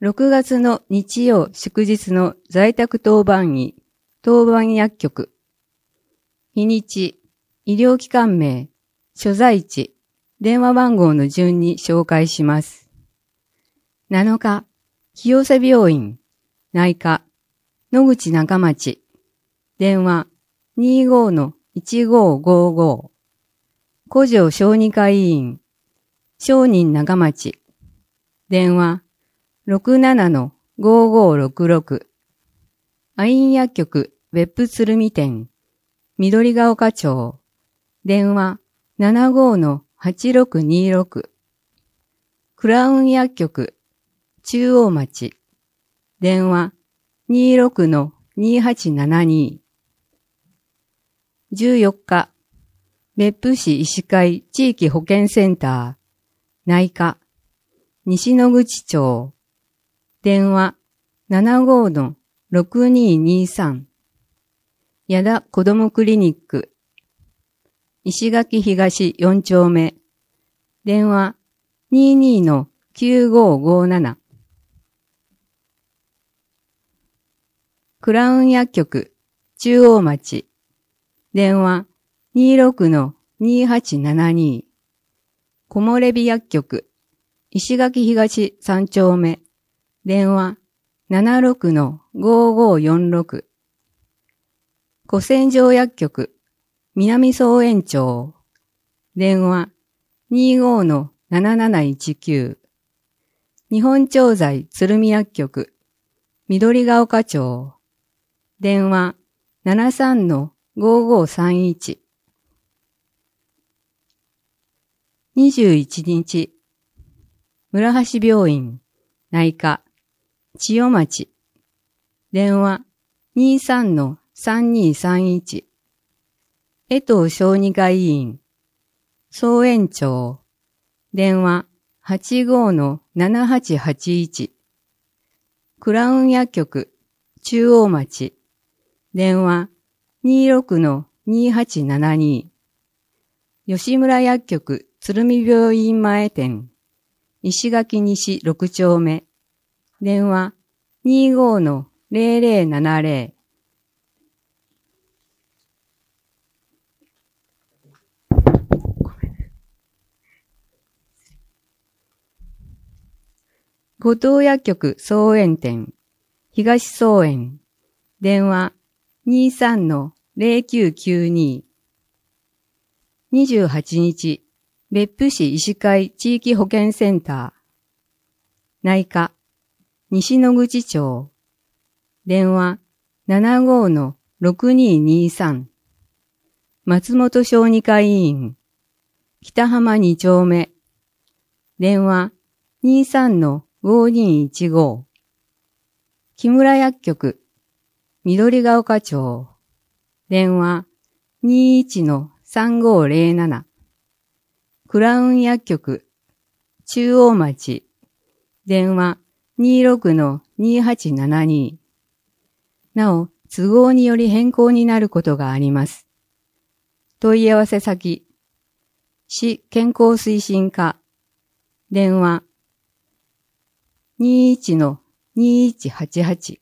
6月の日曜祝日の在宅当番医、当番薬局。日にち、医療機関名、所在地、電話番号の順に紹介します。7日、清瀬病院、内科、野口中町、電話 25-1555。古城小児科医院、商人中町、電話 67-5566。アイン薬局別府鶴見店、緑ヶ丘町、電話 75-8626。クラウン薬局中央町、電話 26-2872。14日、別府市医師会地域保健センター、内科、西野口町、電話 75-6223。矢田子どもクリニック、石垣東4丁目、電話 22-9557。クラウン薬局中央町、電話 26-2872。木漏れ日薬局石垣東3丁目、電話 76-5546。古戦場薬局南総園町、電話 25-7719。日本調剤鶴見薬局緑ヶ丘町、電話 73-5531。21日、村橋病院、内科、千代町、電話 23-3231。江藤小児科医院、総園町、電話 85-7881。クラウン薬局中央町、電話 26-2872。吉村薬局鶴見病院前店、石垣西6丁目、電話 25-0070。後藤薬局総園店、東総園、電話 23-0992。28日、別府市医師会地域保健センター、内科、西野口町、電話 75-6223。松本小児科医院、北浜2丁目、電話 23-5215。木村薬局緑ヶ丘町、電話 21-3507。クラウン薬局中央町、電話 26-2872。なお、都合により変更になることがあります。問い合わせ先、市健康推進課、電話 21-2188。